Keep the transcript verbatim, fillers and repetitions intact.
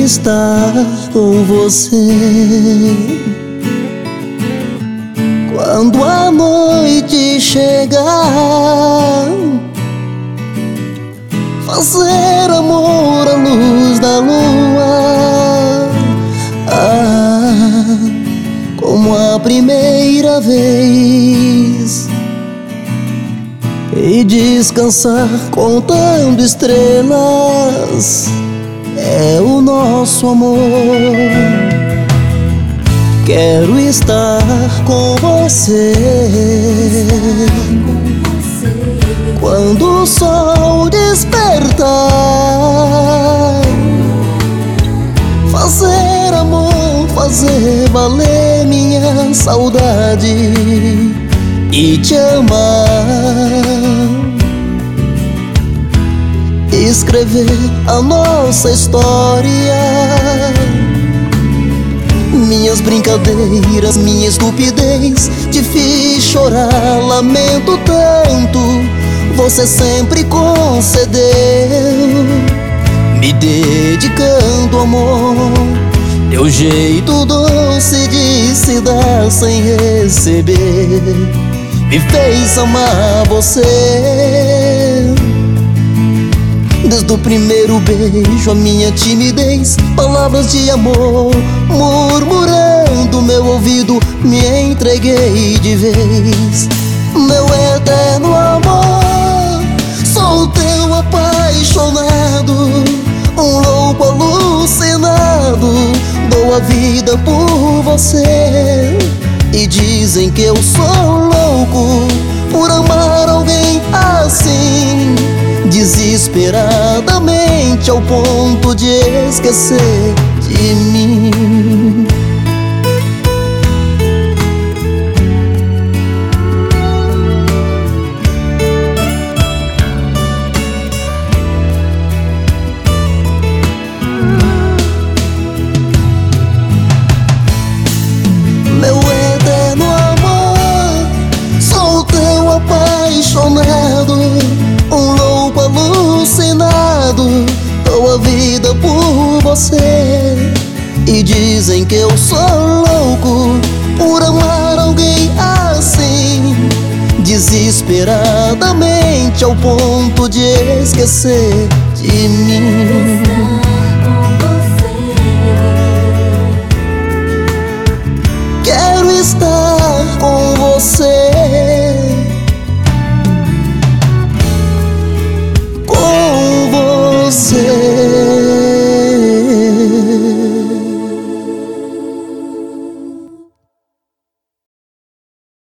estar com você. Quando a noite chegar, fazer amor à luz da lua, ah, como a primeira vez, e descansar contando estrelas. É o nosso amor. Quero estar com você quando o sol despertar, fazer amor, fazer valer minha saudade e te amar, escrever a nossa história. Minhas brincadeiras, minha estupidez, te fiz chorar, lamento tanto, você sempre concedeu, me dedicando amor, teu jeito doce de se dar sem receber, me fez amar você. Desde o primeiro beijo, a minha timidez, palavras de amor murmurando meu ouvido, me entreguei de vez. Meu eterno amor, sou teu apaixonado, um louco alucinado, dou a vida por você. E dizem que eu sou louco por amar alguém assim, desesperadamente, ao ponto de esquecer de mim. Meu eterno amor, sou teu apaixonado, um louco alucinado, dou a vida por você. E dizem que eu sou louco por amar alguém assim, desesperadamente, ao ponto de esquecer de mim.